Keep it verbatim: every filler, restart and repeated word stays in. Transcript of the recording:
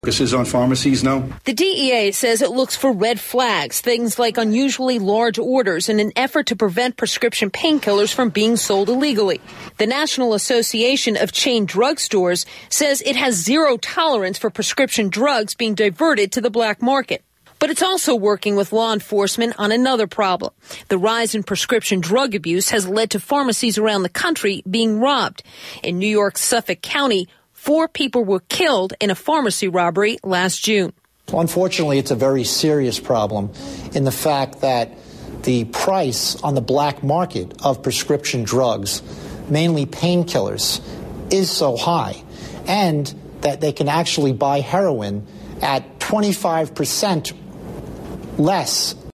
Focuses on pharmacies, no. The D E A says it looks for red flags, things like unusually large orders in an effort to prevent prescription painkillers from being sold illegally. The National Association of Chain Drugstores says it has zero tolerance for prescription drugs being diverted to the black market. But it's also working with law enforcement on another problem. The rise in prescription drug abuse has led to pharmacies around the country being robbed. In New York's Suffolk County, four people were killed in a pharmacy robbery last June. Unfortunately, it's a very serious problem in the fact that the price on the black market of prescription drugs, mainly painkillers, is so high, and that they can actually buy heroin at twenty-five percent less